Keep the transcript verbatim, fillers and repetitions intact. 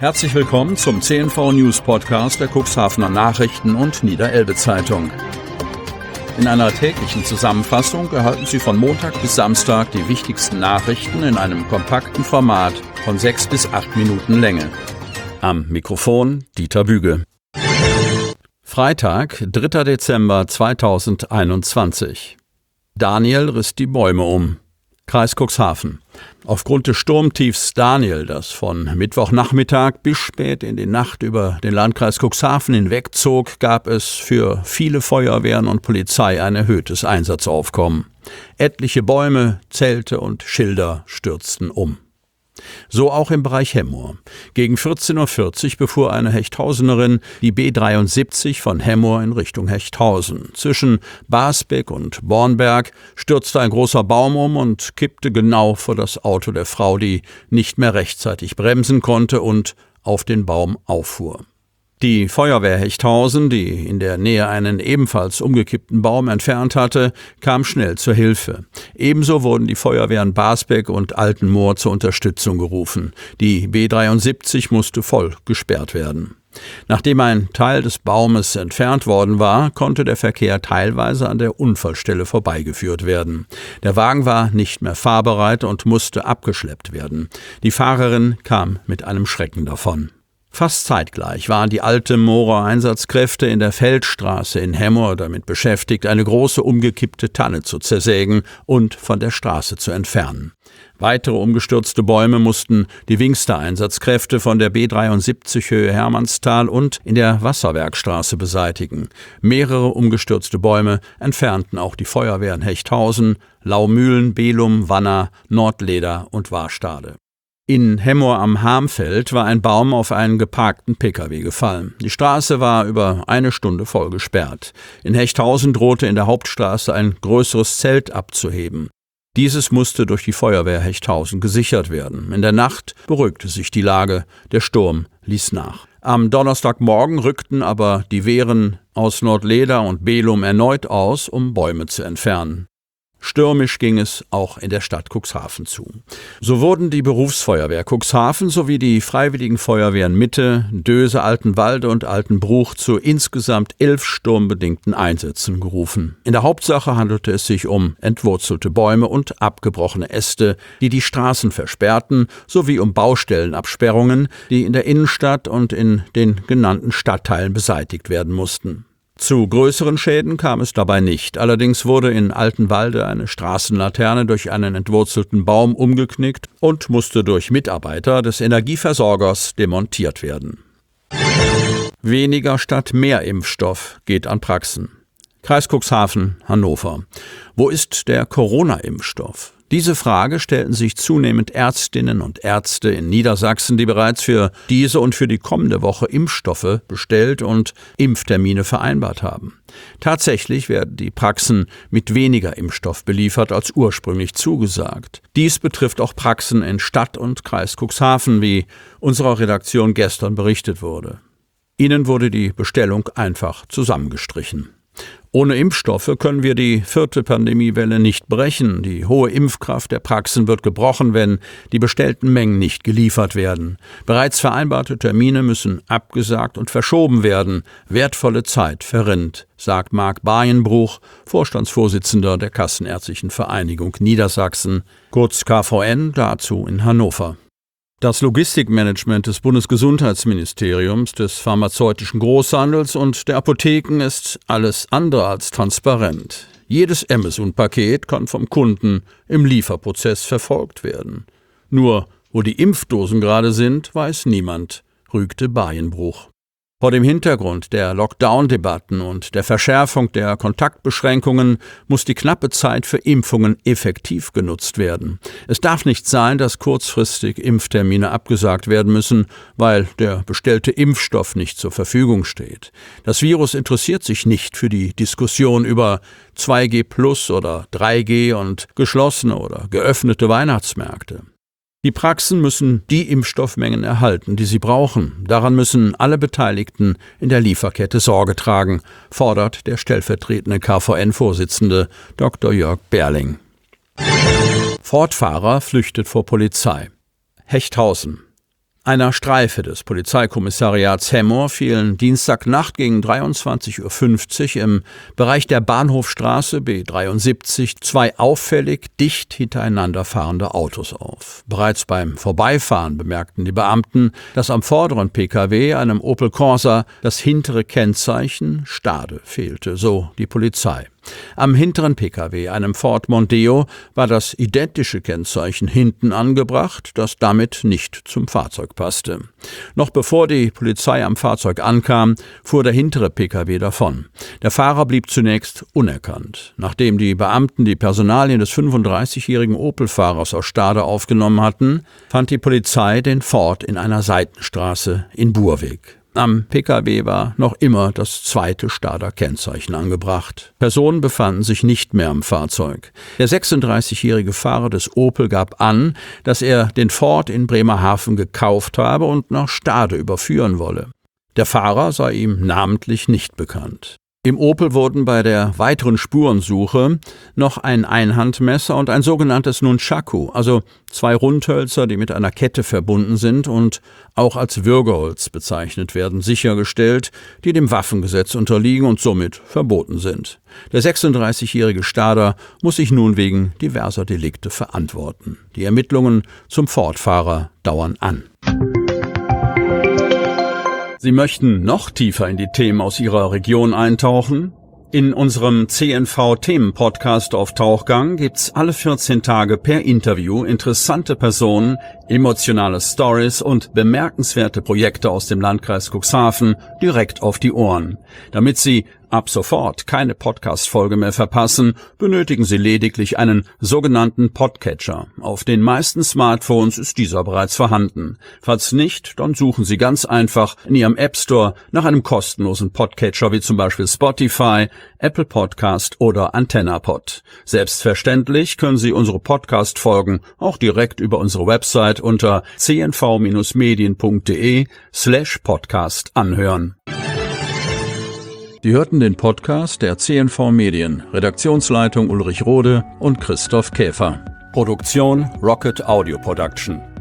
Herzlich willkommen zum C N V News Podcast der Cuxhavener Nachrichten und Niederelbe Zeitung. In einer täglichen Zusammenfassung erhalten Sie von Montag bis Samstag die wichtigsten Nachrichten in einem kompakten Format von sechs bis acht Minuten Länge. Am Mikrofon Dieter Büge. Freitag, dritter Dezember zweitausendeinundzwanzig. Daniel riss die Bäume um. Kreis Cuxhaven. Aufgrund des Sturmtiefs Daniel, das von Mittwochnachmittag bis spät in die Nacht über den Landkreis Cuxhaven hinwegzog, gab es für viele Feuerwehren und Polizei ein erhöhtes Einsatzaufkommen. Etliche Bäume, Zelte und Schilder stürzten um. So auch im Bereich Hemmoor. Gegen vierzehn Uhr vierzig befuhr eine Hechthausenerin die B dreiundsiebzig von Hemmoor in Richtung Hechthausen. Zwischen Basbeck und Bornberg stürzte ein großer Baum um und kippte genau vor das Auto der Frau, die nicht mehr rechtzeitig bremsen konnte und auf den Baum auffuhr. Die Feuerwehr Hechthausen, die in der Nähe einen ebenfalls umgekippten Baum entfernt hatte, kam schnell zur Hilfe. Ebenso wurden die Feuerwehren Basbeck und Altenmoor zur Unterstützung gerufen. Die B dreiundsiebzig musste voll gesperrt werden. Nachdem ein Teil des Baumes entfernt worden war, konnte der Verkehr teilweise an der Unfallstelle vorbeigeführt werden. Der Wagen war nicht mehr fahrbereit und musste abgeschleppt werden. Die Fahrerin kam mit einem Schrecken davon. Fast zeitgleich waren die Altenmoorer Einsatzkräfte in der Feldstraße in Hemmoor damit beschäftigt, eine große umgekippte Tanne zu zersägen und von der Straße zu entfernen. Weitere umgestürzte Bäume mussten die Wingster-Einsatzkräfte von der B dreiundsiebzig Höhe Hermannsthal und in der Wasserwerkstraße beseitigen. Mehrere umgestürzte Bäume entfernten auch die Feuerwehren Hechthausen, Laumühlen, Belum, Wanner, Nordleder und Warstade. In Hemmoor am Harmfeld war ein Baum auf einen geparkten Pkw gefallen. Die Straße war über eine Stunde voll gesperrt. In Hechthausen drohte in der Hauptstraße ein größeres Zelt abzuheben. Dieses musste durch die Feuerwehr Hechthausen gesichert werden. In der Nacht beruhigte sich die Lage, der Sturm ließ nach. Am Donnerstagmorgen rückten aber die Wehren aus Nordleder und Belum erneut aus, um Bäume zu entfernen. Stürmisch ging es auch in der Stadt Cuxhaven zu. So wurden die Berufsfeuerwehr Cuxhaven sowie die Freiwilligen Feuerwehren Mitte, Döse, Altenwalde und Altenbruch zu insgesamt elf sturmbedingten Einsätzen gerufen. In der Hauptsache handelte es sich um entwurzelte Bäume und abgebrochene Äste, die die Straßen versperrten, sowie um Baustellenabsperrungen, die in der Innenstadt und in den genannten Stadtteilen beseitigt werden mussten. Zu größeren Schäden kam es dabei nicht. Allerdings wurde in Altenwalde eine Straßenlaterne durch einen entwurzelten Baum umgeknickt und musste durch Mitarbeiter des Energieversorgers demontiert werden. Weniger statt mehr Impfstoff geht an Praxen. Kreis Cuxhaven, Hannover. Wo ist der Corona-Impfstoff? Diese Frage stellten sich zunehmend Ärztinnen und Ärzte in Niedersachsen, die bereits für diese und für die kommende Woche Impfstoffe bestellt und Impftermine vereinbart haben. Tatsächlich werden die Praxen mit weniger Impfstoff beliefert als ursprünglich zugesagt. Dies betrifft auch Praxen in Stadt und Kreis Cuxhaven, wie unserer Redaktion gestern berichtet wurde. Ihnen wurde die Bestellung einfach zusammengestrichen. Ohne Impfstoffe können wir die vierte Pandemiewelle nicht brechen. Die hohe Impfkraft der Praxen wird gebrochen, wenn die bestellten Mengen nicht geliefert werden. Bereits vereinbarte Termine müssen abgesagt und verschoben werden. Wertvolle Zeit verrinnt, sagt Marc Bayenbruch, Vorstandsvorsitzender der Kassenärztlichen Vereinigung Niedersachsen, kurz K V N, dazu in Hannover. Das Logistikmanagement des Bundesgesundheitsministeriums, des pharmazeutischen Großhandels und der Apotheken ist alles andere als transparent. Jedes Amazon-Paket kann vom Kunden im Lieferprozess verfolgt werden. Nur, wo die Impfdosen gerade sind, weiß niemand, rügte Bayenbruch. Vor dem Hintergrund der Lockdown-Debatten und der Verschärfung der Kontaktbeschränkungen muss die knappe Zeit für Impfungen effektiv genutzt werden. Es darf nicht sein, dass kurzfristig Impftermine abgesagt werden müssen, weil der bestellte Impfstoff nicht zur Verfügung steht. Das Virus interessiert sich nicht für die Diskussion über zwei G plus oder drei G und geschlossene oder geöffnete Weihnachtsmärkte. Die Praxen müssen die Impfstoffmengen erhalten, die sie brauchen. Daran müssen alle Beteiligten in der Lieferkette Sorge tragen, fordert der stellvertretende K V N-Vorsitzende Doktor Jörg Berling. Ford-Fahrer flüchtet vor Polizei. Hechthausen. Einer Streife des Polizeikommissariats Hemmoor fielen Dienstagnacht gegen dreiundzwanzig Uhr fünfzig im Bereich der Bahnhofstraße B dreiundsiebzig zwei auffällig dicht hintereinander fahrende Autos auf. Bereits beim Vorbeifahren bemerkten die Beamten, dass am vorderen Pkw, einem Opel Corsa, das hintere Kennzeichen Stade fehlte, so die Polizei. Am hinteren Pkw, einem Ford Mondeo, war das identische Kennzeichen hinten angebracht, das damit nicht zum Fahrzeug passte. Noch bevor die Polizei am Fahrzeug ankam, fuhr der hintere Pkw davon. Der Fahrer blieb zunächst unerkannt. Nachdem die Beamten die Personalien des fünfunddreißigjährigen Opel-Fahrers aus Stade aufgenommen hatten, fand die Polizei den Ford in einer Seitenstraße in Burweg. Am Pkw war noch immer das zweite Stader Kennzeichen angebracht. Personen befanden sich nicht mehr am Fahrzeug. Der sechsunddreißigjährige Fahrer des Opel gab an, dass er den Ford in Bremerhaven gekauft habe und nach Stade überführen wolle. Der Fahrer sei ihm namentlich nicht bekannt. Im Opel wurden bei der weiteren Spurensuche noch ein Einhandmesser und ein sogenanntes Nunchaku, also zwei Rundhölzer, die mit einer Kette verbunden sind und auch als Würgeholz bezeichnet werden, sichergestellt, die dem Waffengesetz unterliegen und somit verboten sind. Der sechsunddreißigjährige Stader muss sich nun wegen diverser Delikte verantworten. Die Ermittlungen zum Ford-Fahrer dauern an. Sie möchten noch tiefer in die Themen aus Ihrer Region eintauchen? In unserem C N V-Themen-Podcast auf Tauchgang gibt's alle vierzehn Tage per Interview interessante Personen, emotionale Stories und bemerkenswerte Projekte aus dem Landkreis Cuxhaven direkt auf die Ohren. Damit Sie ab sofort keine Podcast-Folge mehr verpassen, benötigen Sie lediglich einen sogenannten Podcatcher. Auf den meisten Smartphones ist dieser bereits vorhanden. Falls nicht, dann suchen Sie ganz einfach in Ihrem App Store nach einem kostenlosen Podcatcher wie zum Beispiel Spotify, Apple Podcast oder AntennaPod. Selbstverständlich können Sie unsere Podcast-Folgen auch direkt über unsere Website unter c n v medien punkt d e slash podcast anhören. Sie hörten den Podcast der C N V Medien, Redaktionsleitung Ulrich Rode und Christoph Käfer. Produktion Rocket Audio Production.